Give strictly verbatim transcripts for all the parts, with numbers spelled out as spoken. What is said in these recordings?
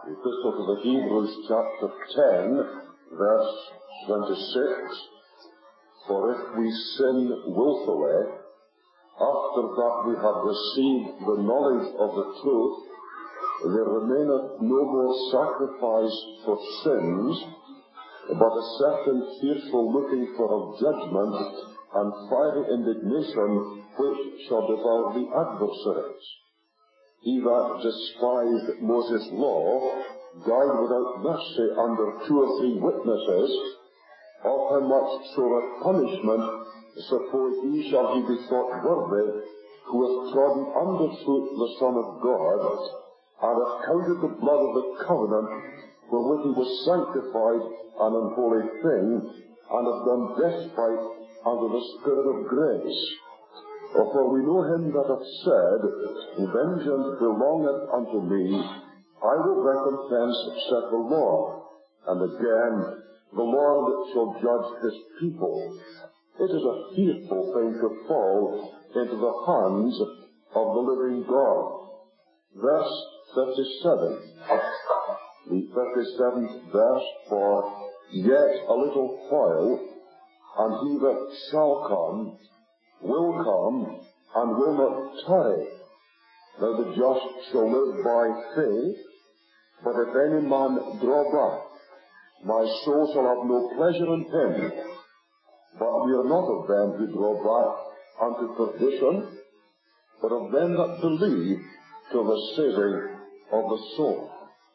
Epistle to the Hebrews, chapter ten, verse twenty-six. For if we sin willfully, after that we have received the knowledge of the truth, there remaineth no more sacrifice for sins, but a certain fearful looking for of judgment and fiery indignation which shall devour the adversaries. He that despised Moses' law died without mercy under two or three witnesses. Of how much sorer punishment suppose ye shall he be thought worthy, who hath trodden under foot the Son of God, and hath counted the blood of the covenant wherewith he was sanctified an unholy thing, and hath done despite unto the Spirit of grace. For we know him that hath said, Vengeance belongeth unto me, I will recompense, saith the Lord. And again, the Lord shall judge his people. It is a fearful thing to fall into the hands of the living God. Verse thirty-seven. The thirty-seventh verse, for yet a little while, and he that shall come will come, and will not tarry. Now the just shall live by faith, but if any man draw back, my soul shall have no pleasure in him. But we are not of them who draw back unto perdition, but of them that believe to the saving of the soul.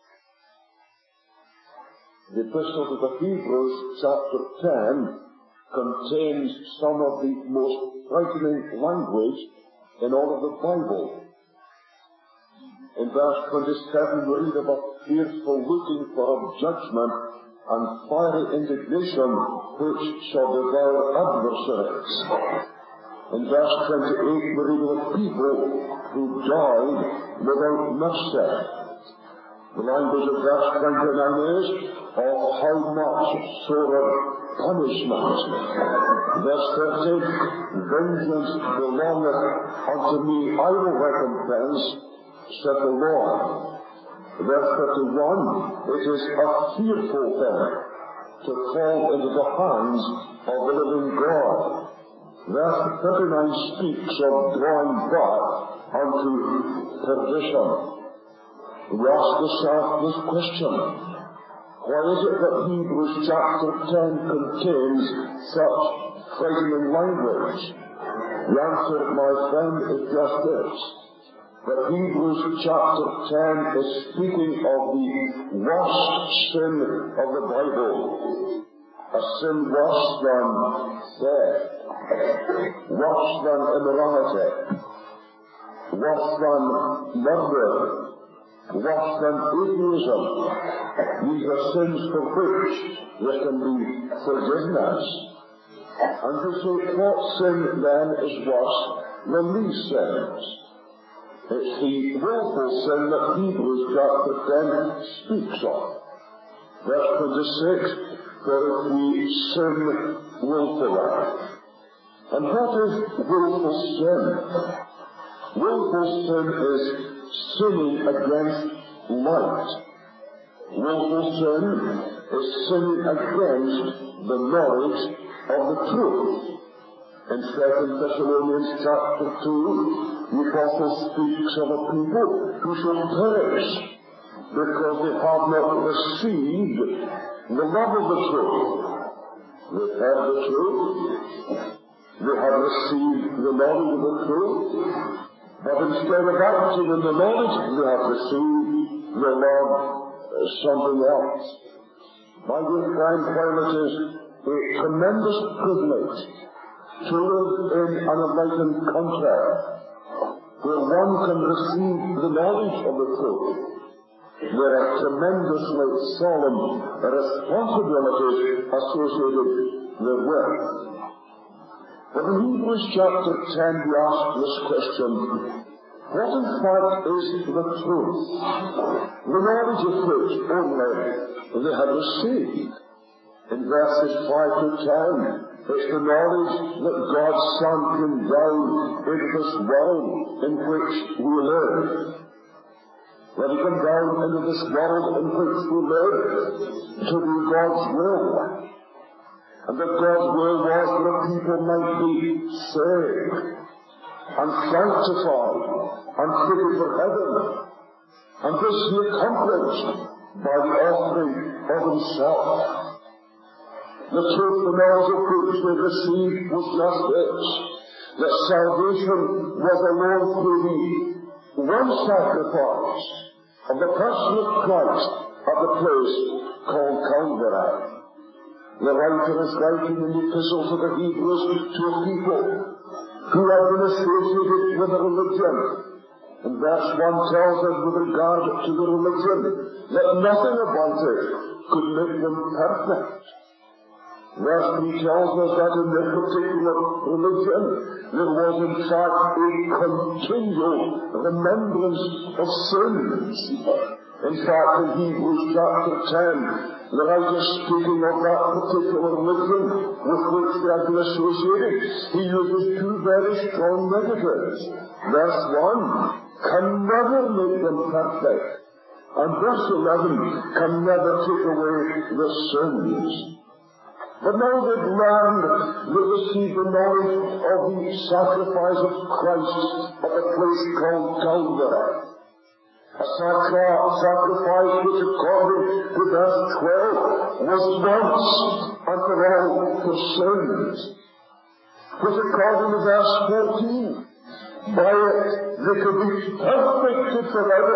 The Epistle to the Hebrews, chapter ten, contains some of the most frightening language in all of the Bible. In verse twenty-seven we read of a fearful looking for of judgment and fiery indignation which shall devour adversaries. In verse twenty-eight we read of a people who died without mercy. The language of verse twenty-nine is of how much sorer punishment. Verse thirty, Vengeance belongeth unto me, I will recompense, saith the Lord. Verse thirty-one, it is a fearful thing to fall into the hands of the living God. Verse thirty-nine speaks of drawing back unto perdition. We ask yourself this question: why is it that Hebrews chapter ten contains such frightening language? The answer, my friend, is just this: that Hebrews chapter ten is speaking of the worst sin of the Bible. A sin worse than theft, worse than immorality, worse than murder, worse than atheism. These are sins for which there can be forgiveness. And you say, what sin then is worse than these sins? It's the willful sin that Hebrews chapter ten speaks of. Verse twenty-six, for if we sin willfully. And what is willful sin? Willful sin is sinning against light. Willful sin is sinning against the knowledge of the truth. In Second Thessalonians chapter two, the apostle speaks of a people who shall perish because they have not received the love of the truth. They have the truth, they have received the knowledge of the truth, but instead of acting in the knowledge, they have received the love of something else. My dear friend, while it is a tremendous privilege to live in an enlightened country where one can receive the knowledge of the truth, there are tremendously solemn responsibilities associated therewith. But in Hebrews chapter ten we ask this question: what in fact is the truth? The knowledge of which only they had received. In verses five to ten, it's the knowledge that God's Son came down into this world in which we live. when we come down into this world in which we live, to do God's will. And that God's will was that a people might be saved and sanctified and fitted for heaven. And this he accomplished by the offering of himself. The truth the knowledge of which we received was just this, that salvation was alone through the one sacrifice of the person of Christ at the place called Calvary. The writer is writing in the epistles of the Hebrews to a people who had been associated with a religion. And verse one tells us with regard to the religion that nothing about it could make them perfect. Verse three tells us that in this particular religion there was in fact a continual remembrance of sins. In fact, in Hebrews chapter ten, the writer speaking of that particular religion with which they had been associated, he uses two very strong negatives. Verse one, can never make them perfect. And verse eleven, can never take away the sins. But now they've learned, they received the knowledge of the sacrifice of Christ at the place called Calvary. A sacrifice which, according to verse twelve, was once and for all for sins. Which, according to verse fourteen, by it they could be perfected forever,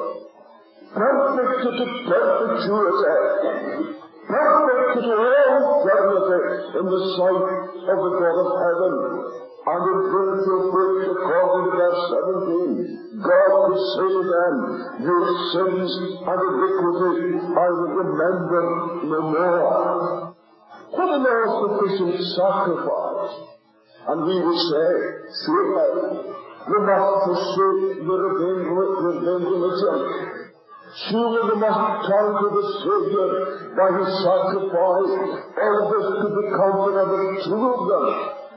perfected to perpetuity, perfected to all eternity in the sight of the God of heaven. And in virtue of which, according to verse seventeen, God would say to them, your sins and iniquity I will remember no more. What an all-sufficient sacrifice! And we would say, surely, we must forsake the revenge religion. Surely we must turn to the Savior by his sacrifice. All of this could be counted as true of them.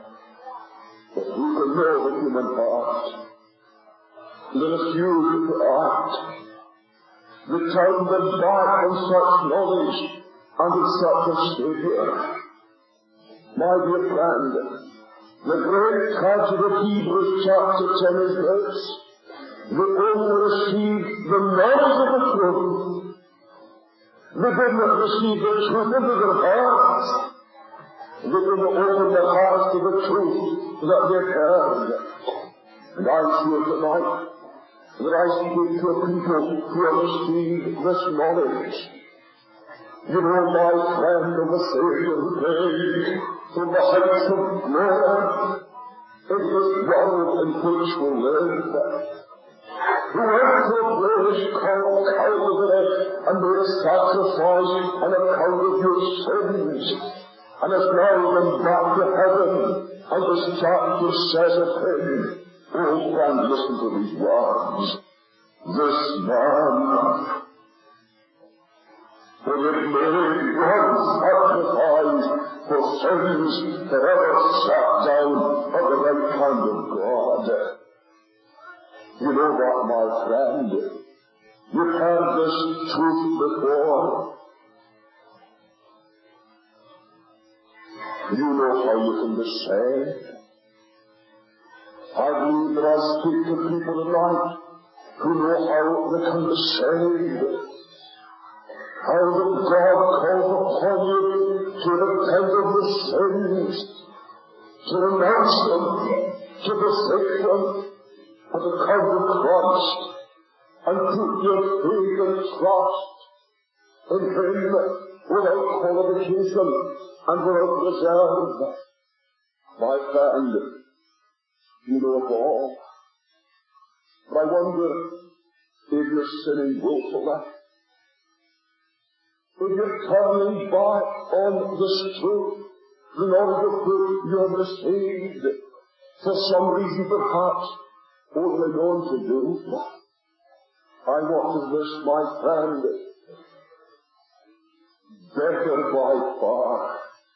But who can know the human heart? They refuse to act. They turn them back on such knowledge and on such a Savior. My dear friend, the great tragedy of Hebrews chapter ten is this. They only received the knowledge of the truth. They did not receive the truth into their hearts. They did not open their hearts to the truth that they heard. And I'm sure tonight that I speak to a people who have received this knowledge. You know, my friend of the Savior who came from the heights of glory in this world in which we live. Who went to a place called Calvary and made a sacrifice on account of your sins, and has now gone back to heaven, and this chapter says of him, oh friend, listen to these words, this man, when it made one sacrifice for sins, forever sat down at the right hand of God. You know what, my friend? You've heard this truth before. You know how you can be saved. I believe that I speak to people tonight who know how they can be saved. How that God calls upon you to repent of your sins, to renounce them, to forsake them, and to come to Christ, and put your faith and trust in him without qualification and without reserve. My friend, you know it all. But I wonder if you're sinning willfully, if you're turning back on this truth, the knowledge of which you have received, for some reason perhaps only known to do. I want to wish my friend better by far.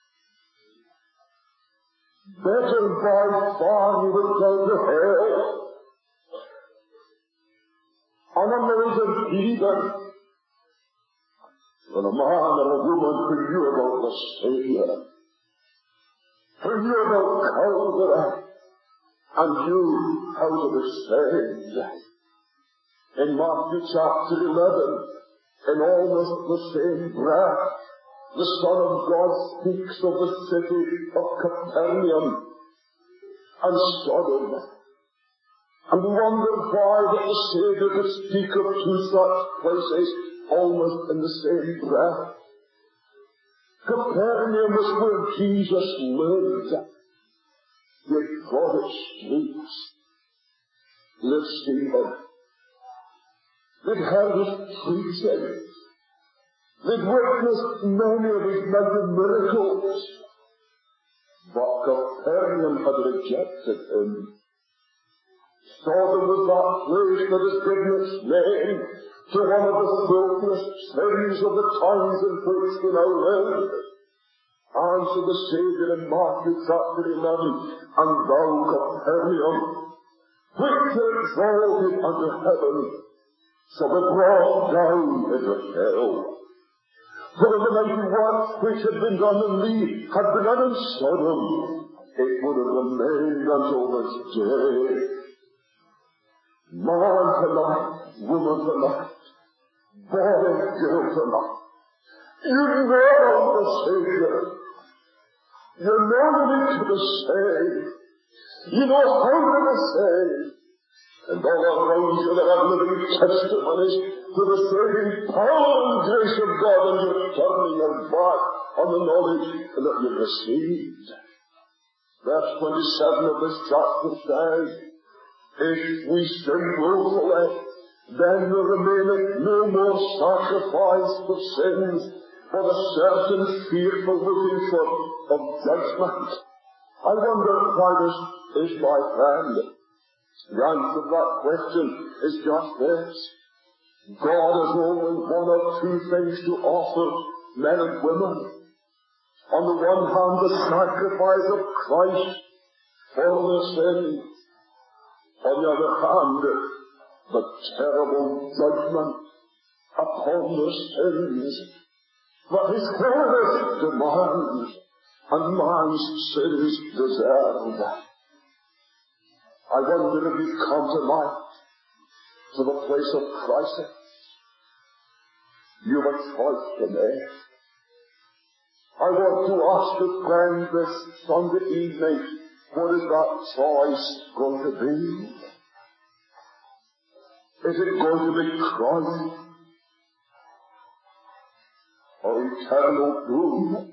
Better by far you would go to hell unanointed heathen than a man or a woman who knew about the Savior, who knew about Calvary, and knew how to be saved. In Matthew chapter eleven, in almost the same breath, the Son of God speaks of the city of Capernaum and Sodom. And we wonder why that the Saviour could speak of two such places almost in the same breath. Capernaum was where Jesus lived. They trod its streets. They'd seen him. They'd heard his preaching. They'd witnessed many of his mighty miracles. But Capernaum had rejected him. Sodom was that place that has given its name to one of the filthiest sins of the times in which we now live. Answer the Saviour in Matthew chapter eleven, and thou, Capernaum, which exalted unto heaven, shall be brought down into hell. For if the mighty works which had been done in thee had been done in Sodom, it would have remained until this day. Man tonight, woman tonight, boy and girl tonight, you know the Savior. You know you need to be saved. You know how to be saved. And all around you there are living testimonies to the saving power and grace of God, and you're turning your back on the knowledge that you've received. Verse twenty-seven of this chapter says, if we sin willfully, then there remaineth no more sacrifice for sins, for the certain fearful looking for of judgment. I wonder why this is, my friend. The answer to that question is just this. God has only one or two things to offer men and women. On the one hand, the sacrifice of Christ for their sins. On the other hand, the terrible judgment upon their sins that His holiness demands and man's sins deserve. I wonder if you've come tonight to the place of crisis. You have a choice to make. I want to ask you, friend, this Sunday evening, what is that choice going to be? Is it going to be Christ or eternal doom?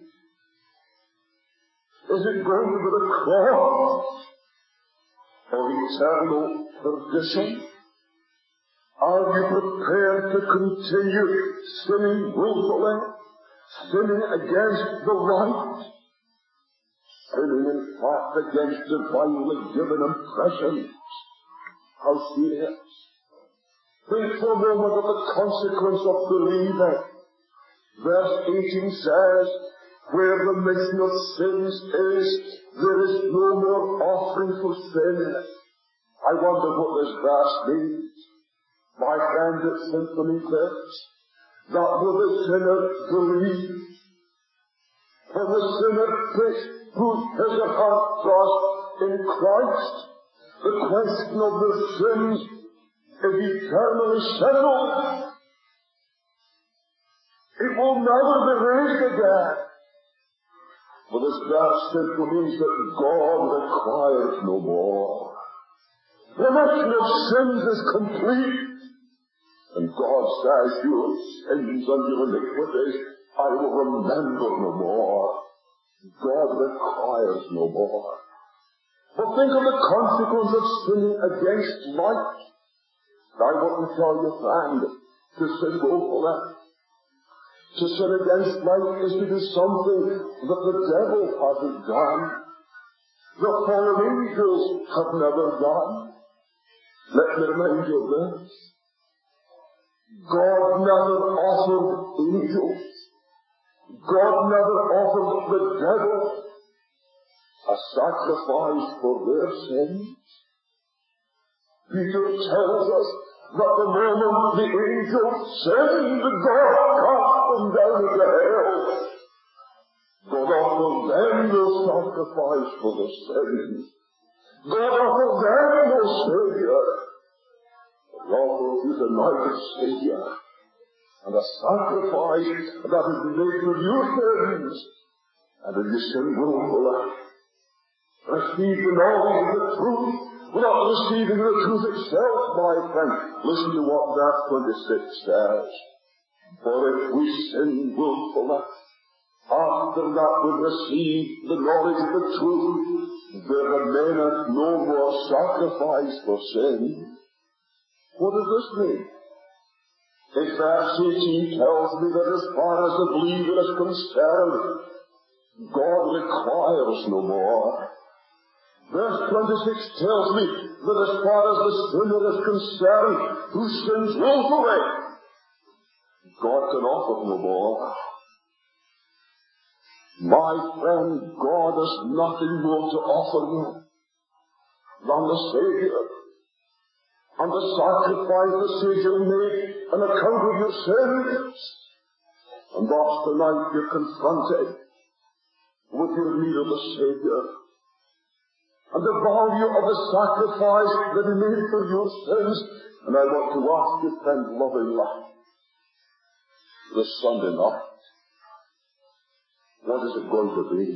Is it going to be the cross or eternal perdition? Are you prepared to continue sinning willfully, sinning against the right, sinning in fact against divinely given impressions? How serious! Think for a moment of the consequence of believing. Verse eighteen says, where the remission of sins is, there is no more offering for sin. I wonder what this verse means. My friend, it simply means that when the sinner believes, when the sinner puts his or her trust in Christ, the question of their sins is eternally settled. It will never be raised again. For this verse simply means that God requires no more. The remission of sins is complete. And God says, your sins and your iniquities I will remember no more. God requires no more. But think of the consequence of sinning against light. I want to tell you, friend, to sin willfully, to sin against light is to do something that the devil hasn't done, the fallen angels have never done. Let me remind you of this. God never offered angels, God never offered the devil a sacrifice for their sins. Peter tells us But the moment the angels send God cast them down into hell, God offered them no sacrifice for their sins. God offered them no Savior. He offered you tonight a Savior and a sacrifice that is made for your sins. And if you sin willfully, receive the knowledge of the truth without receiving the truth itself, my friend. Listen to what verse twenty-six says. For if we sin willfully, after that we receive the knowledge of the truth, there remaineth no more sacrifice for sin. What does this mean? In verse eighteen tells me that as far as the believer is concerned, God requires no more. Verse twenty-six tells me that as far as the sinner is concerned, who sins willfully, God can offer no more. My friend, God has nothing more to offer you than the Savior, and the sacrifice the Savior made on account of your sins. And thus tonight you're confronted with your need of the Savior and the value of the sacrifice that He made for your sins. And I want to ask you, friend, lovingly, this Sunday night, what is it going to be?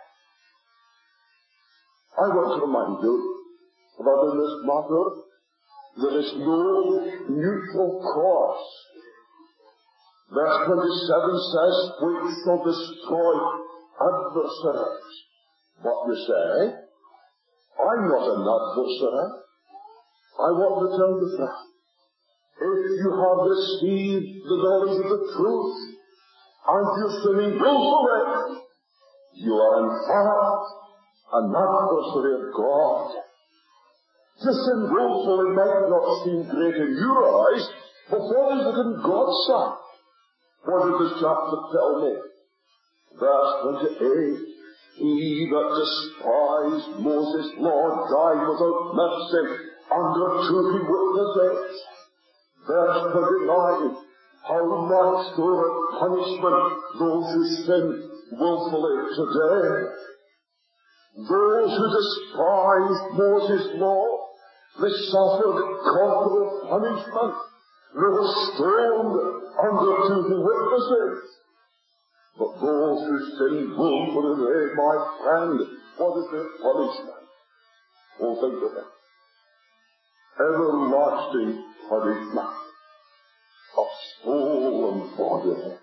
I want to remind you that in this matter, there is no neutral course. Verse twenty-seven says, we shall destroy adversaries. What you say? I'm not an adversary. I want to tell you that. If you have received the knowledge of the truth, and you're sinning willfully, you are in fact an adversary of God. To sin willfully might not seem great in your eyes, but what is it in God's sight? What does this chapter tell me? Verse twenty-eight, he that despised Moses' law died without mercy under two witnesses. Verse twenty-nine, how much greater punishment those who sin willfully today. Those who despised Moses' law, they suffered corporal punishment. They were stoned under two witnesses. But those who sin willfully today, my friend, what is their punishment? Oh, think of it. Everlasting punishment of soul and body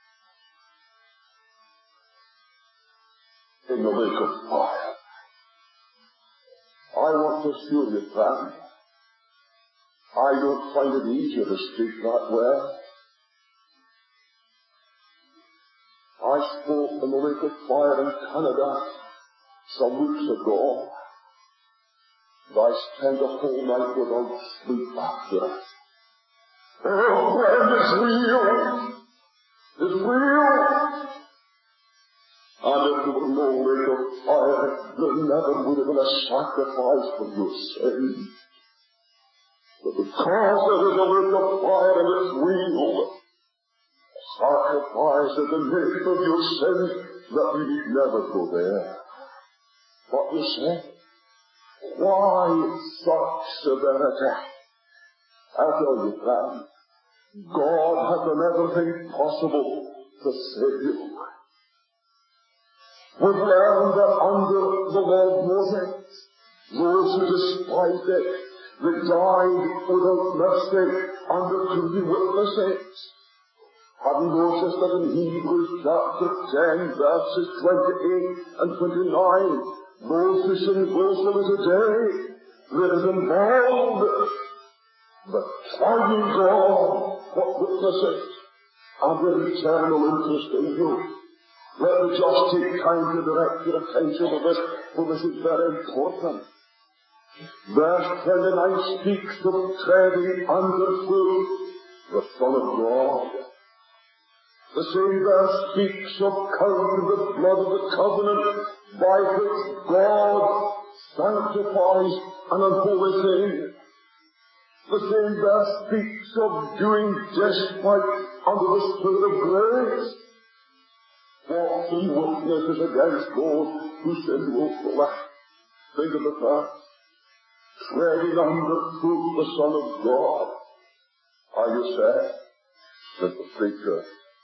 in the lake of fire. I want to assure you, friend, I don't find it easier to speak that way. I spoke in the lake of fire in Canada some weeks ago. I spent a whole night without sleep after it. Oh, friend, it's real. It's real. And if there were no lake of fire, there never would have been a sacrifice for your sins. But because there is a lake of fire and it's real, a sacrifice has been made for your sins that we need never go there. What you say? Why such severity? I tell you, friend, God has done everything possible to save you. We've learned that under the law of Moses, those who despised it, they died without mercy under two witnesses. Have you noticed that in Hebrews chapter ten, verses twenty-eight and twenty-nine, those who sin willfully today, there is involved the trying God, what witnesses, and their eternal interest in you. Let me just take time to direct your attention to this, for this is very important. Verse twenty-nine speaks of treading underfoot the Son of God. The same verse speaks of counting the blood of the covenant by which God sanctifies an unholy thing. The same verse speaks of doing despite unto the Spirit of grace. False witnesses against those who sin willfully. Think of the fact. Treading underfoot the Son of God. Are you sad? Said the preacher.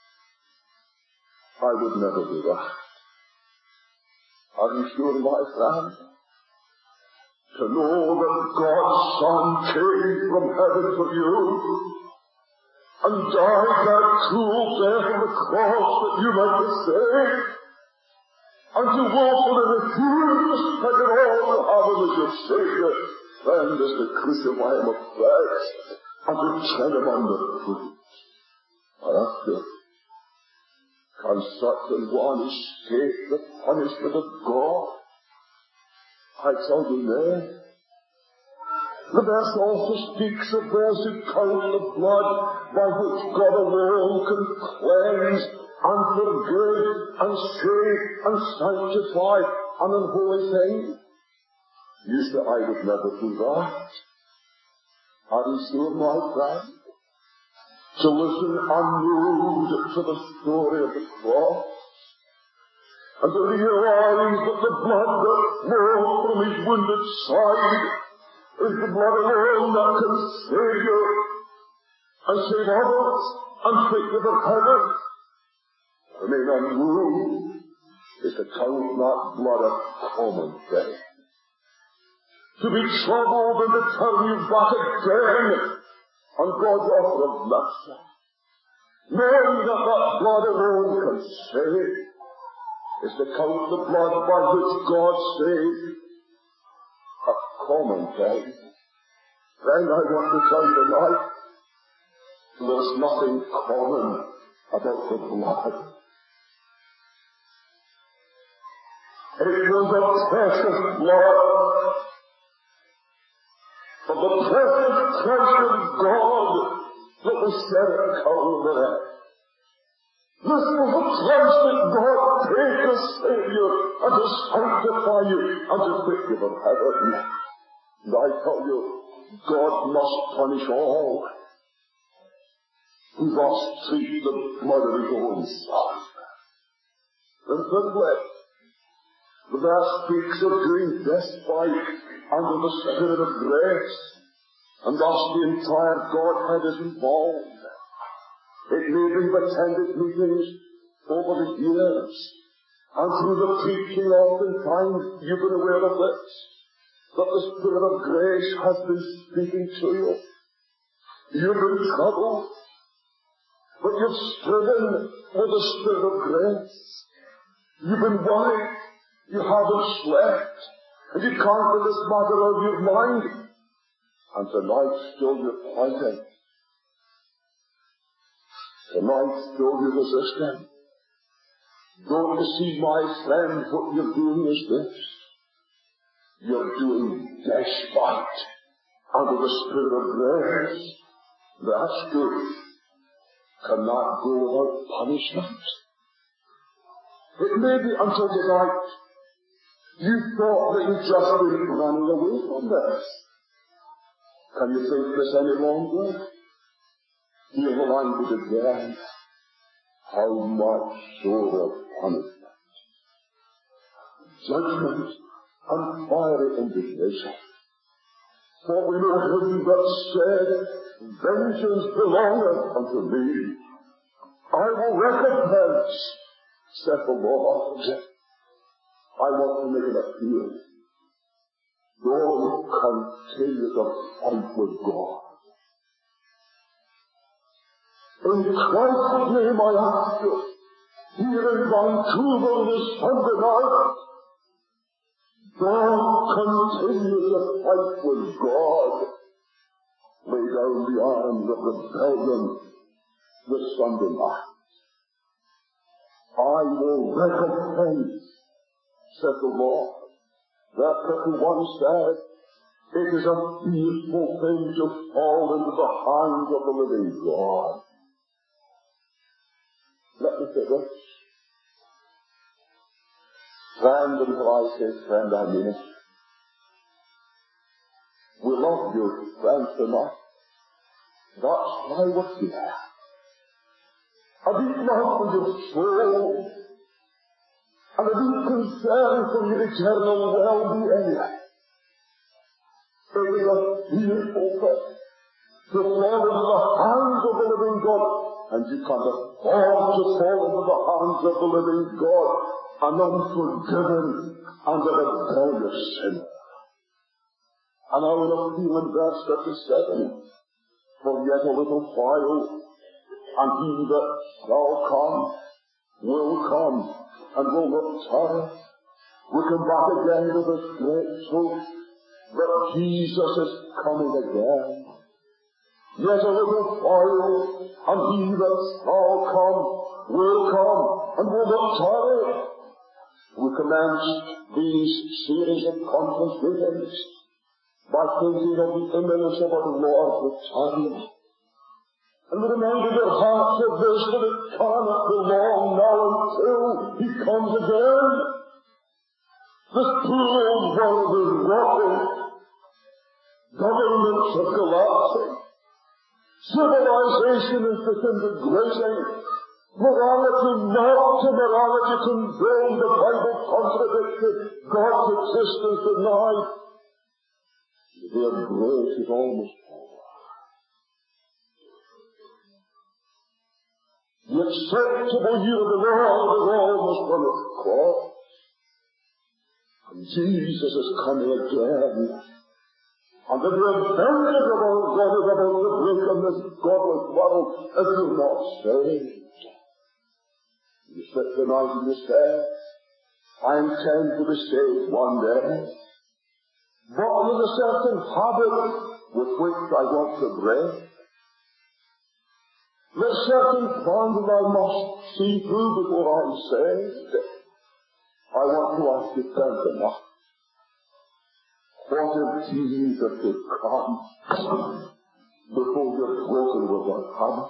I would never do that. Are you sure, my friend? To know that God's Son came from heaven for you and died that cruel death on the cross that you might be saved, and to willfully refuse to spend it all to have him as your Savior, friend, is to crucify him afresh and to tread him underfoot. I ask you, can such an one escape the punishment of God? I tell you, nay. The verse also speaks of those who count the blood by which God alone can cleanse and forgive and save and sanctify an unholy thing. You say, I would never do that. Are you sure, my friend? To listen unmoved to the story of the cross, and to realize that the blood that flowed from his wounded side is the blood alone that can save you and save others and take you to heaven. Remain unmoved is to count that blood a common thing. To be troubled and to turn you back again on God's offer of mercy, knowing that that blood alone can save, is to count the blood by which God saved a common thing. Friend, I want to tell you tonight, there's nothing common about the blood. It was a precious blood of the precious Christ of God that was shed at Calvary. This was the Christ that God paid to save you and to sanctify you and to take you from heaven. And I tell you, God must punish all who thus treat the blood of his own Son. And thirdly, the verse speaks of doing despite under the Spirit of grace, and thus the entire Godhead is involved. It may be attended meetings over the years, and through the preaching oftentimes you've been aware of this, that the Spirit of grace has been speaking to you. You've been troubled, but you've striven with the Spirit of grace. You've been worried, you haven't slept, and you can't get this matter out of your mind. And tonight still you're fighting. Tonight still you're resisting. Don't you see, my friend, what you're doing is this. You're doing despite under the Spirit of grace. That's good. Cannot go without punishment. It may be until tonight you thought that you'd just been running away from this. Can you think this any longer? Hear the language again. How much sore punishment, judgment, and fiery indignation. For we know him that said, vengeance belongeth unto me. I will recompense, saith the Lord. I want to make an appeal. Don't continue to fight with God. In Christ's name I ask you, here in Vancouver this Sunday night, don't continue to fight with God. Lay down the arms of rebellion this Sunday night. I will recompense, said the Lord. Verse thirty-one said, it is a fearful thing to fall into the hands of the living God. Let me say this. Friend, and when I say friend, I mean it. We love you, friends, tonight. cry with fear, a deep love for your soul, and a deep concern for your eternal well-being. It is a fearful thing to fall into the hands of the living God, and you can't afford to fall into the hands of the living God, an unforgiven and a rebellious sinner. And I will appeal in verse thirty-seven, for yet a little while, and he that shall come will come, and will not tarry. We come back again to this great truth that Jesus is coming again. Yet a little while, and he that shall come will come, and will not tarry. We commenced these series of conference meetings by thinking of the imminence of our Lord's return. And we reminded our hearts of this, that it cannot be long now until he comes again. This poor old world is rotting. Governments are collapsing. Civilization is disintegrating. Morality not to morality condemned, the Bible contradicted, God's existence denied. Their grace is almost over. The acceptable year of the Lord is almost run its course. And Jesus is coming again. And the vengeance of our God is about to break on this godless world if you're not saved. You sit tonight and you say, I intend to be saved one day. But there's a certain habit with which I want to break. There's certain plans that I must see through before I'm saved. I want to ask you tonight, what if Jesus should come before you're broken with that habit?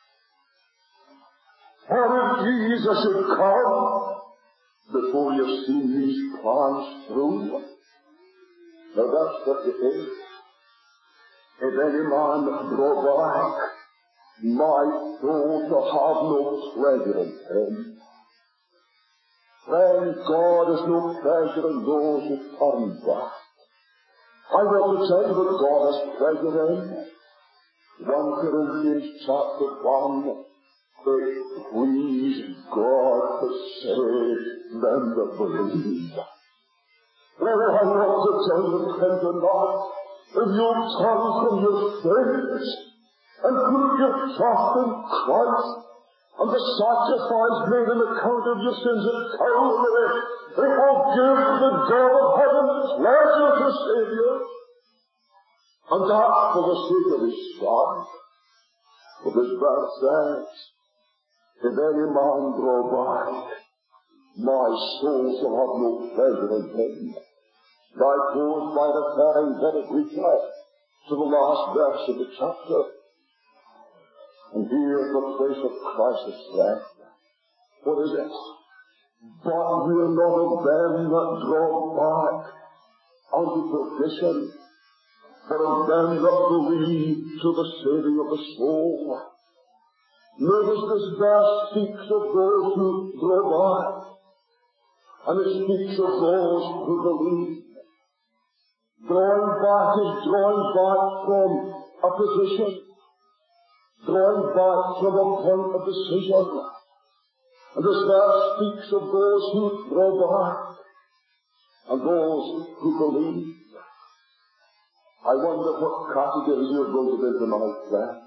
What if Jesus should come before you've seen these plans through? Now that's what it is. If any man draw back, my soul shall have no pleasure in him. Friend, God has no pleasure in those who turn back. I want to tell you that God has pleasure in. First Corinthians chapter one, it please God to save them that believe. Oh, I want to tell you tonight, if you turn from your sins and put your trust in Christ and the sacrifice made on account of your sins at Calvary, it will give the God of heaven pleasure to save you. And that for the sake of his Son. For this verse says, if any man draw back, my soul shall have no pleasure in him. I close by referring very briefly to the last verse of the chapter. And here the place of crisis left. What is it? But we are not of them that draw back unto perdition, but of them that believe to the saving of the soul. Notice this verse speaks of those who draw back, and it speaks of those who believe. Drawing back is drawing back from a position, drawing back from a point of decision. And this verse speaks of those who draw back and those who believe. I wonder what category you're going to be tonight, friend.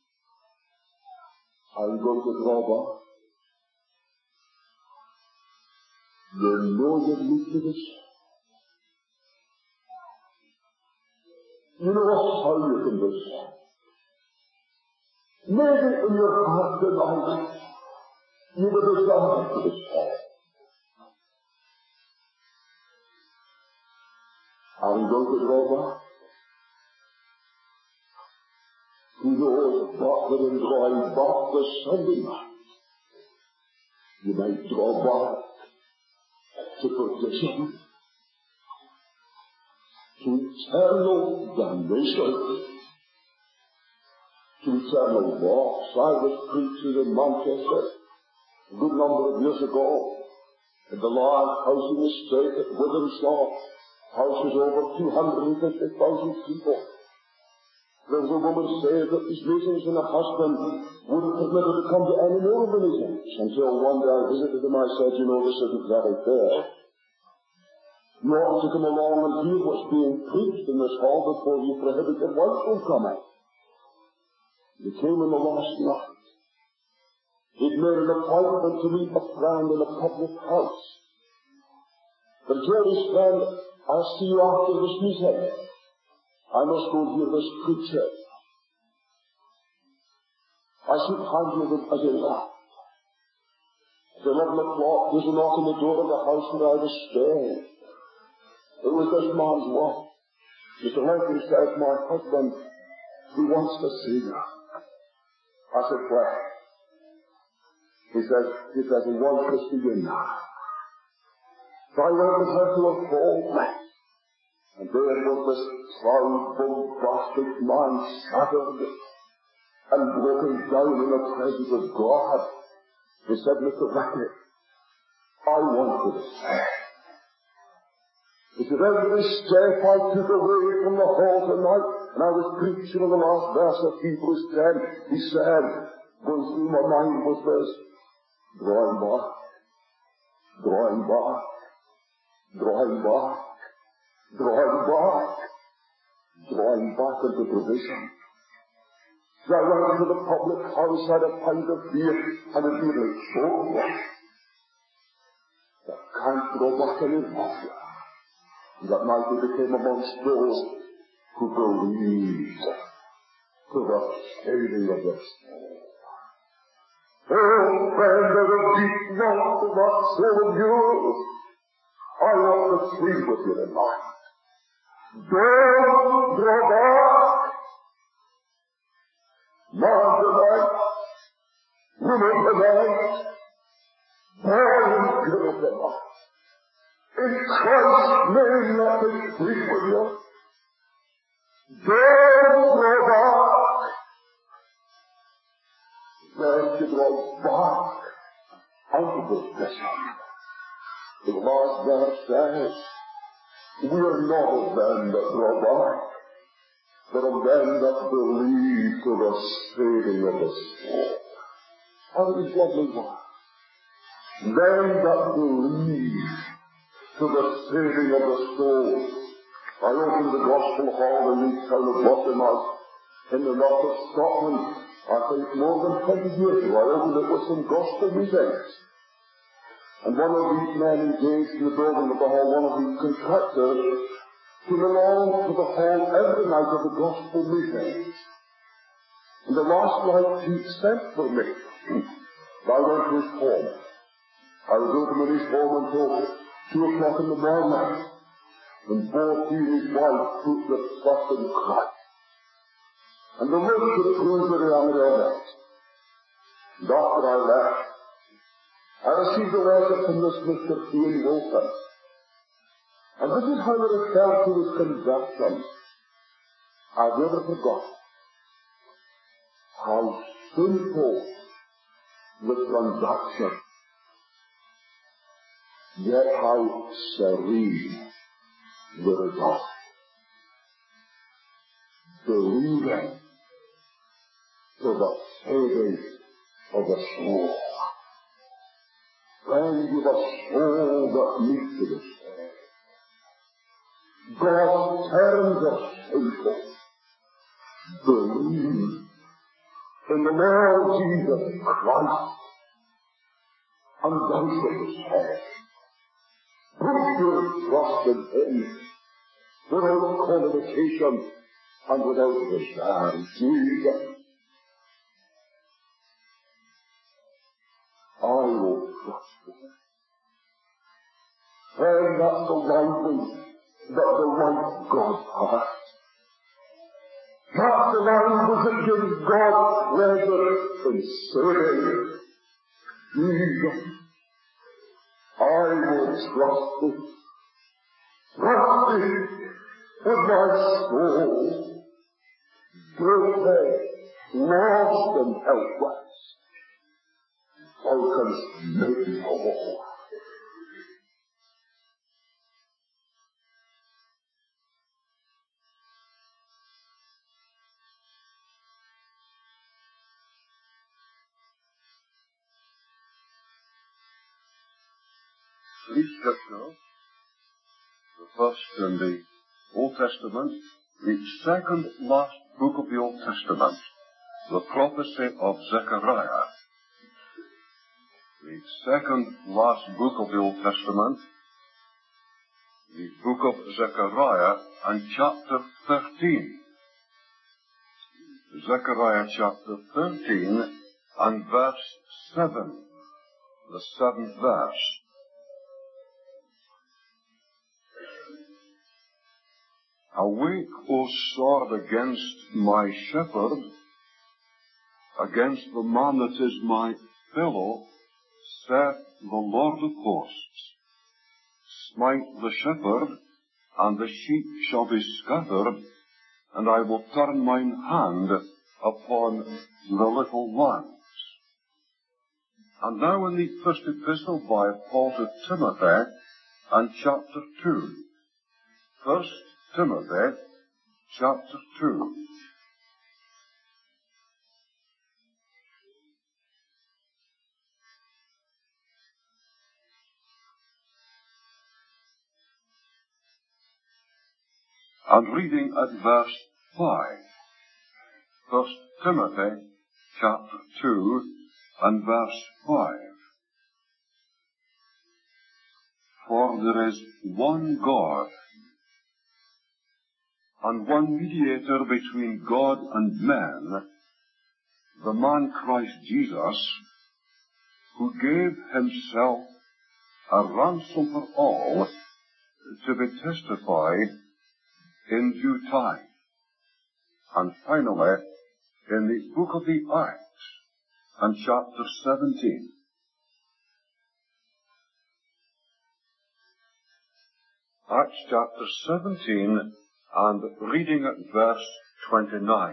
Are you going to draw back? You know you need to this. You know how you can do this. Maybe in your heart tonight, you will desire to this. Are you going to draw back? Who knows but that in drawing back the Sunday night, you might draw back to perdition, to eternal damnation, to to eternal walks. I was preaching in Manchester a good number of years ago at the large housing estate at Withenshaw. Houses over two hundred fifty thousand people. There was a woman saved at these meetings, and her husband wouldn't permit her to come to any more of the meetings, until one day I visited him. I said, you know, this isn't very fair. You ought to come along and hear what's being preached in this hall before you prohibit your wife from coming. He came in the last night. He'd made an appointment to meet a friend in a public house. But told his friend, I'll see you after this meeting. I must go and hear this preacher. I shook hands with him as he left. At eleven o'clock, there was a knock on the door of the house where I was staying. It was this man's wife. Mister Lincoln said, my husband, he wants to see you. I said, where? He says, he says, he wants to see you now. So I went with her to a full place. And there was this proud, bombastic man shattered and broken down in the presence of God. He said, Mister Rackett, I want you to say. He said, every step I took away from the hall tonight, and I was preaching on the last verse of Hebrews ten, he said, going through my mind was this, drawing back, drawing back, drawing back, drawing back, drawing back into provision. So I went into the public house, had a pint of beer, and it nearly choked me. I can't go back any longer. And that night we became amongst those who believed to the saving of the soul. Oh, friend, there's a deep knot in that soul of yours. I want to sleep with you tonight. Don't draw back. Man tonight, women tonight, boy and girl tonight. In Christ's name, let me sleep with you. Don't draw back. Learn to draw back out of this vision. The last verse says, we are not of them that draw back, but of them that believe to the saving of the soul. Oh, these lovely words. Them that believe to the saving of the soul. I opened the Gospel Hall in the town of Bottomhouse in the north of Scotland. I think more than twenty years ago. I opened it with some gospel meetings. And one of these men engaged in the building of the hall, one of these contractors, came along to the hall every night of the gospel meetings. And the last night he sent for me. I went to his home. I was open in his home until two o'clock in the morning. And both he and his wife put the trust in Christ. And the rest of the prove the reality of it. And after I left, I received a letter from this Mister Ian Wilson. And this is how it referred to his conversion. I've never forgotten how simple the transaction, yet how serene the result. Believing to the saving of the soul. When you the soul that needs to be saved. God's terms are simple. Believe in the Lord Jesus Christ, and thou shalt be saved. Put your trust in Him without qualification and without reserve. Jesus, I will trust you. And that's the language that the right God has. That's the language that gives God pleasure in serving. Jesus, I will trust thee. Trust thee with my soul. Guilty lost and helpless, thou canst make me whole. Three scriptures, the first in the Old Testament, the second last book of the Old Testament, the prophecy of Zechariah. The second last book of the Old Testament, the book of Zechariah, and chapter thirteen. Zechariah chapter thirteen and verse seven, the seventh verse. Awake, O sword, against my shepherd, against the man that is my fellow, saith the Lord of hosts. Smite the shepherd, and the sheep shall be scattered, and I will turn mine hand upon the little lambs. And now in the first epistle by Paul to Timothy, and chapter two. First Timothy, chapter two. And reading at verse five. First Timothy, chapter two, and verse five. For there is one God, and one mediator between God and men, the man Christ Jesus, who gave himself a ransom for all, to be testified in due time. And finally, in the book of the Acts, and chapter seventeen. Acts chapter seventeen, and reading at verse twenty-nine.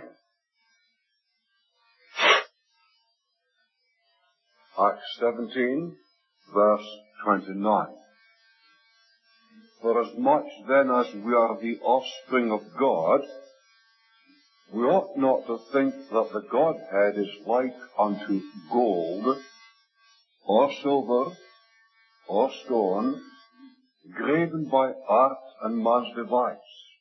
Acts seventeen, verse twenty-nine. For as much then as we are the offspring of God, we ought not to think that the Godhead is like unto gold, or silver, or stone, graven by art and man's device.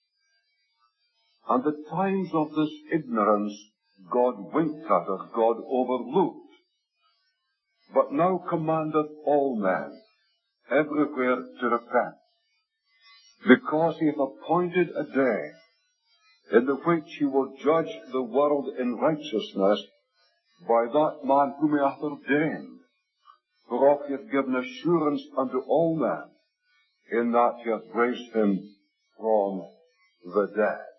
And the times of this ignorance God winked at, or God overlooked, but now commandeth all men everywhere to repent, because he hath appointed a day in the which he will judge the world in righteousness by that man whom he hath ordained, whereof he hath given assurance unto all men, in that he hath raised him from the dead.